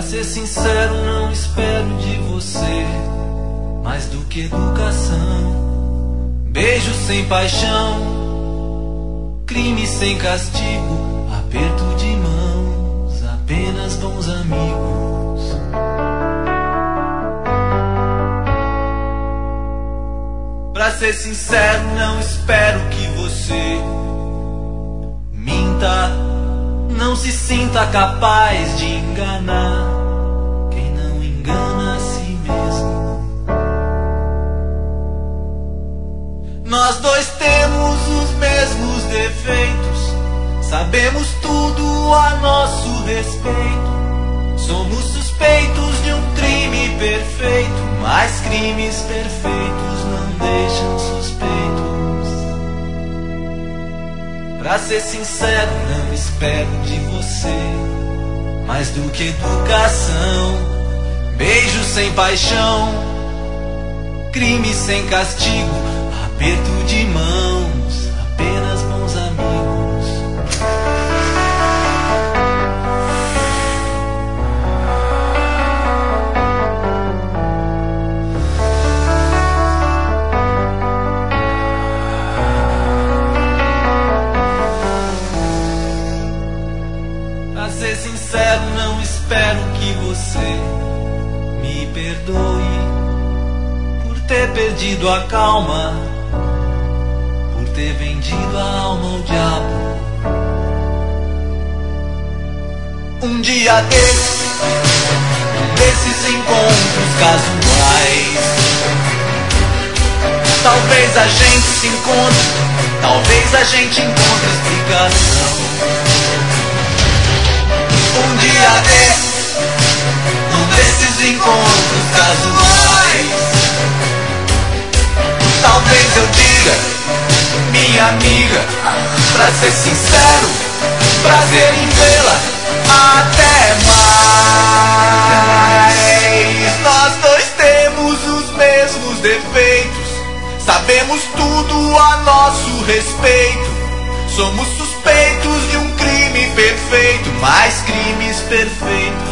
Pra ser sincero, não espero de você mais do que educação. Beijo sem paixão, crime sem castigo, aperto de mãos, apenas bons amigos. Pra ser sincero, não espero que você minta, não se sinta capaz de enganar quem não engana a si mesmo. Nós dois temos os mesmos defeitos, sabemos tudo a nosso respeito. Somos suspeitos de um crime perfeito, mas crimes perfeitos não deixam suspeitos. Pra ser sincero, não espero de você mais do que educação. Beijo sem paixão, crime sem castigo, aperto de mãos, apenas bons amigos. Pra ser sincero, não espero que você me perdoe por ter perdido a calma, por ter vendido a alma ao diabo. Um dia desses encontros casuais, talvez a gente se encontre, talvez a gente encontre explicação. Um dia desses encontros casuais, talvez eu diga, minha amiga, pra ser sincero, prazer em vê-la, até mais. Nós dois temos os mesmos defeitos, sabemos tudo a nosso respeito. Somos suspeitos de um crime perfeito, mas crimes perfeitos